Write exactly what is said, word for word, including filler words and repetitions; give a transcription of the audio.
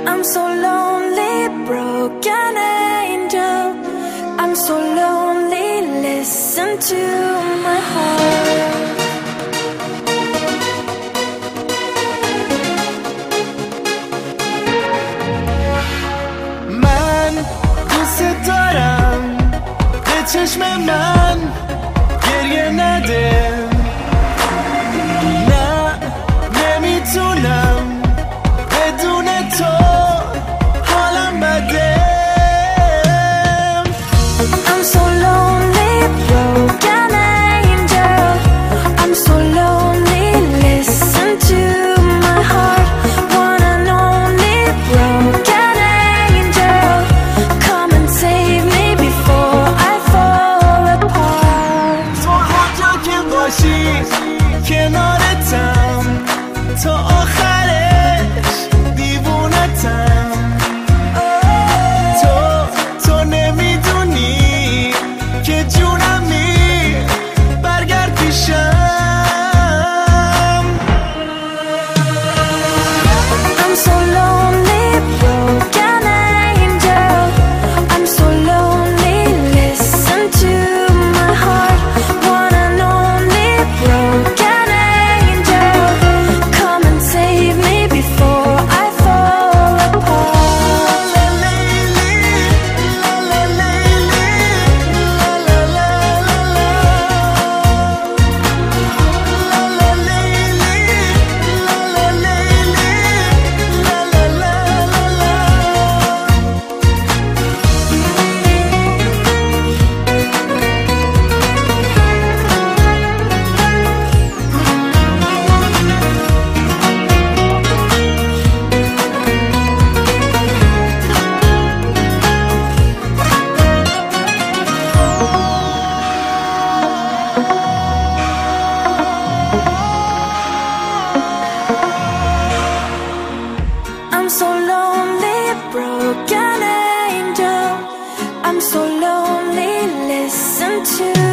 I'm so lonely, broken angel. I'm so lonely, listen to my heart. من دوست دارم به چشم من گریه نده، نه نمیتونم بدون تو حالم بده. I'm so lonely, broken angel. I'm so lonely, listen to my heart. One and only broken angel. Come and save me before I fall apart. تو هر جا که باشی کنارتم، تا آخرش دیوونتم. تو تو نمیدونی که جونمی، برگرد پیشم. I'm so lonely, broken angel. I'm so lonely, listen to my heart. One and only broken angel. Come and save me before I fall apart. La la la la la la la la. La la la la la I'm so lonely, broken angel. I'm so lonely, listen to